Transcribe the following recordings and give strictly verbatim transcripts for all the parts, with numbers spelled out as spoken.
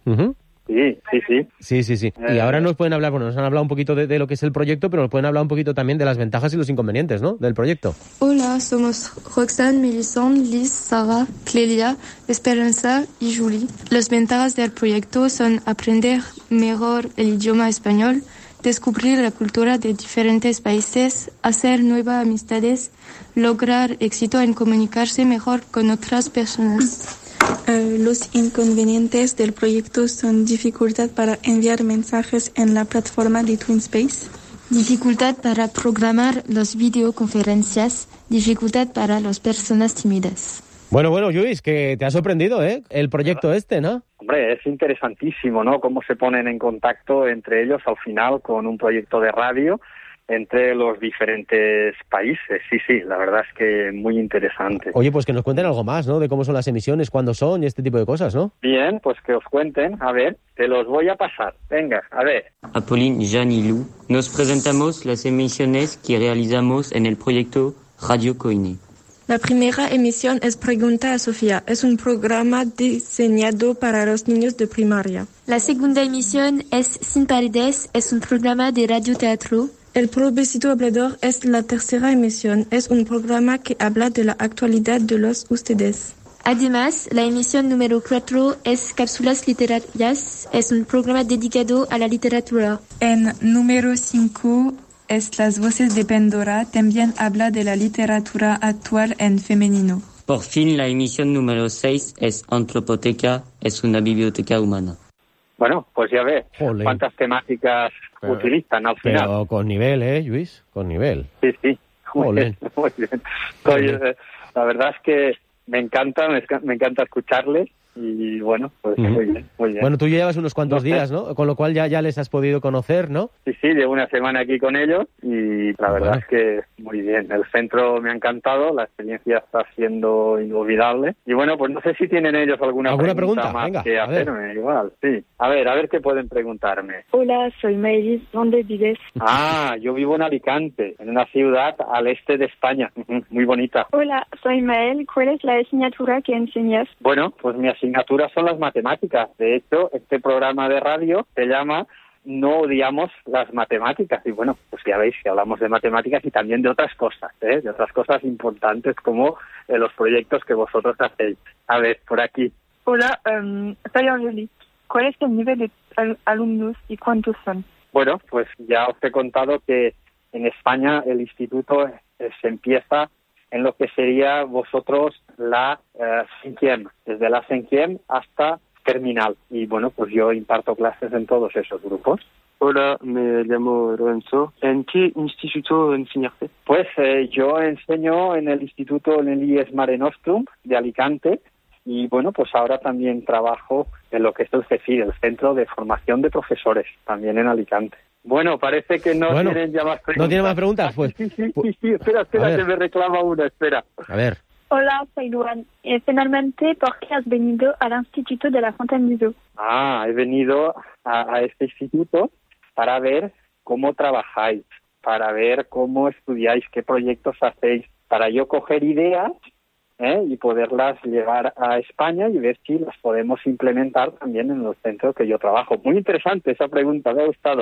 Uh-huh. Sí, sí, sí. Sí, sí, sí. Y ahora nos pueden hablar, bueno, nos han hablado un poquito de, de lo que es el proyecto, pero nos pueden hablar un poquito también de las ventajas y los inconvenientes, ¿no?, del proyecto. Hola, somos Roxane, Melisande, Liz, Sara, Clelia, Esperanza y Julie. Las ventajas del proyecto son aprender mejor el idioma español, descubrir la cultura de diferentes países, hacer nuevas amistades, lograr éxito en comunicarse mejor con otras personas. Uh, los inconvenientes del proyecto son dificultad para enviar mensajes en la plataforma de TwinSpace, dificultad para programar las videoconferencias, dificultad para las personas tímidas. Bueno, bueno, Luis, que te ha sorprendido, ¿eh?, el proyecto este, ¿no? Hombre, es interesantísimo, ¿no?, cómo se ponen en contacto entre ellos al final con un proyecto de radio entre los diferentes países. Sí, sí, la verdad es que muy interesante. Oye, pues que nos cuenten algo más, ¿no?, de cómo son las emisiones, cuándo son y este tipo de cosas, ¿no? Bien, pues que os cuenten. A ver, te los voy a pasar. Venga, a ver. Apolline, Jeanne y Lou, nos presentamos las emisiones que realizamos en el proyecto Radio Coine. La primera emisión es Pregunta a Sofía. Es un programa diseñado para los niños de primaria. La segunda emisión es Sin Paredes. Es un programa de radioteatro. El plebiscito hablador es la tercera emisión. Es un programa que habla de la actualidad de los ustedes. Además, la emisión número cuatro es Cápsulas Literarias. Es un programa dedicado a la literatura. En número cinco es Las Voces de Pandora. También habla de la literatura actual en femenino. Por fin, la emisión número seis es Antropoteca. Es una biblioteca humana. Bueno, pues ya ves Jolín. cuántas temáticas pero, utilizan al final. Pero con nivel, ¿eh, Luis? Con nivel. Sí, sí. Muy bien, muy bien. Oye, la verdad es que me encanta, me, me encanta escucharles y bueno, pues uh-huh. muy bien, muy bien. Bueno, tú llevas unos cuantos no, días, ¿no? Con lo cual ya, ya les has podido conocer, ¿no? Sí, sí, llevo una semana aquí con ellos y la verdad bueno. es que muy bien. El centro me ha encantado, la experiencia está siendo inolvidable. Y bueno, pues no sé si tienen ellos alguna, ¿Alguna pregunta, pregunta? más Venga, que hacerme, igual, sí. A ver, a ver qué pueden preguntarme. Hola, soy Maylis, ¿dónde vives? Ah, yo vivo en Alicante, en una ciudad al este de España, muy bonita. Hola, soy Mael, ¿cuál es la asignatura que enseñas? Bueno, pues mi asignatura son las matemáticas. De hecho, este programa de radio se llama No odiamos las matemáticas. Y bueno, pues ya veis que hablamos de matemáticas y también de otras cosas, ¿eh? De otras cosas importantes como eh, los proyectos que vosotros hacéis. A ver, por aquí. Hola, um, soy Angélique. ¿Cuál es el nivel de al- alumnos y cuántos son? Bueno, pues ya os he contado que en España el instituto eh, se empieza en lo que sería vosotros la eh, cinquième, desde la cinquième hasta terminal. Y bueno, pues yo imparto clases en todos esos grupos. Hola, me llamo Lorenzo. ¿En qué instituto enseñaste? Pues eh, yo enseño en el instituto en el I E S Mare Nostrum de Alicante y bueno, pues ahora también trabajo en lo que es el CEFIR, el Centro de Formación de Profesores, también en Alicante. Bueno, parece que no bueno, tienen ya más preguntas. ¿No tienen más preguntas? Pues, sí, sí, sí, sí, espera, espera, que me reclama una, espera. A ver. Hola, soy Luan. Eh, finalmente, ¿por qué has venido al Instituto de la Fontainebleau? Ah, he venido a, a este instituto para ver cómo trabajáis, para ver cómo estudiáis, qué proyectos hacéis, para yo coger ideas ¿eh? y poderlas llevar a España y ver si las podemos implementar también en los centros que yo trabajo. Muy interesante esa pregunta, me ha gustado.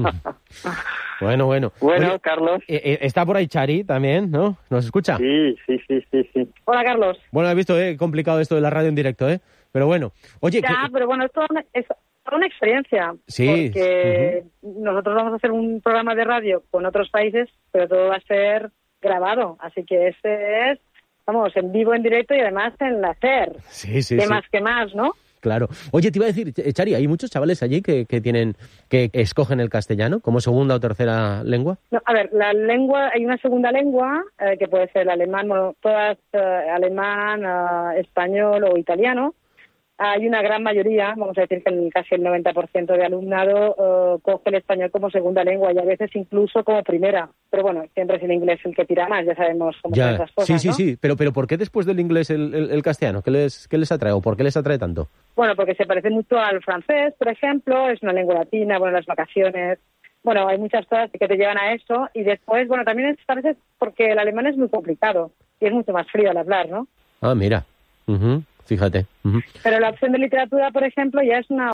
Bueno, bueno. Bueno, Oye, Carlos. Eh, eh, está por ahí Chari también, ¿no? ¿Nos escucha? Sí, sí, sí, sí, sí. Hola, Carlos. Bueno, he visto, eh, complicado esto de la radio en directo, ¿eh? Pero bueno. Oye, ya, que... pero bueno, esto es toda una experiencia. Sí. Porque uh-huh. nosotros vamos a hacer un programa de radio con otros países, pero todo va a ser grabado. Así que este es, vamos, en vivo, en directo y además en la SER. Sí, sí, ¿Qué sí. más, qué más, no? Claro. Oye, te iba a decir, Chari, ¿hay muchos chavales allí que, que tienen que escogen el castellano como segunda o tercera lengua? No, a ver, la lengua, hay una segunda lengua eh, que puede ser el alemán, bueno, todas eh, alemán, eh, español o italiano. Hay una gran mayoría, vamos a decir que el, casi el noventa por ciento de alumnado uh, coge el español como segunda lengua y a veces incluso como primera. Pero bueno, siempre es el inglés el que tira más, ya sabemos cómo ya. son esas cosas, Sí, sí, ¿no? sí, pero, pero ¿por qué después del inglés el, el, el castellano? ¿Qué les, qué les atrae o por qué les atrae tanto? Bueno, porque se parece mucho al francés, por ejemplo, es una lengua latina, bueno, las vacaciones... Bueno, hay muchas cosas que te llevan a eso y después, bueno, también es a veces porque el alemán es muy complicado y es mucho más frío al hablar, ¿no? Ah, mira. Uh-huh. Fíjate. Uh-huh. Pero la opción de literatura, por ejemplo, ya es una